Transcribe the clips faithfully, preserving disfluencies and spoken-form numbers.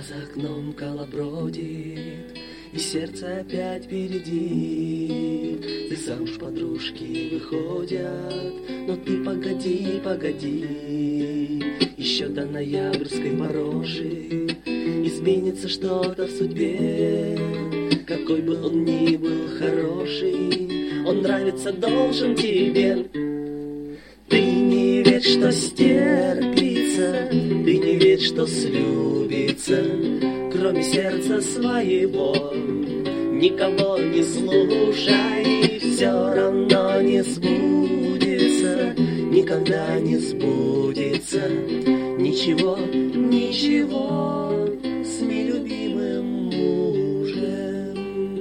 за окном колобродит, и сердце опять впереди. Ты замуж подружки выходят, но ты погоди, погоди. Еще до ноябрьской морожи изменится что-то в судьбе. Какой бы он ни был хороший, он нравится должен тебе. Ты не верь, что стерпится, ты не верь, что слюбится, кроме сердца своего. Никого не слушай, все равно не сбудется, никогда не сбудется ничего, ничего с нелюбимым мужем.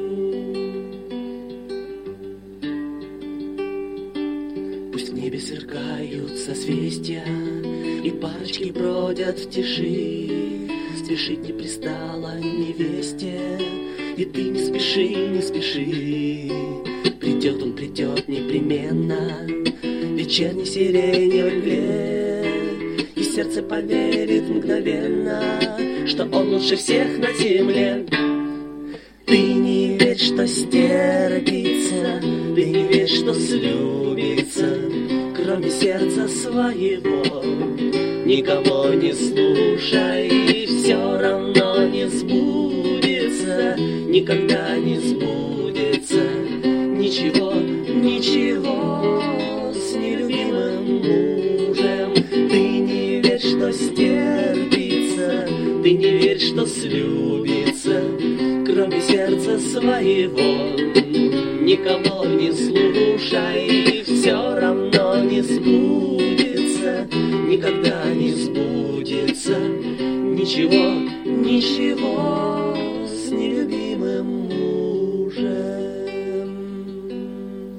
Пусть в небе сверкают созвездия, и парочки бродят в тиши. Спешить не пристало невесте, и ты не спеши, не спеши. Придет он, придет непременно, вечерней сиреневой мгле, и сердце поверит мгновенно, что он лучше всех на земле. Ты не верь, что стерпится, ты не верь, что слюбится, кроме сердца своего. Никого не слушай, все равно не сбудется, никогда не сбудется ничего, ничего с нелюбимым мужем. Ты не верь, что стерпится, ты не верь, что слюбится, кроме сердца своего. Никого не слушай, все равно не сбудется, никогда не сбудется ничего, ничего с нелюбимым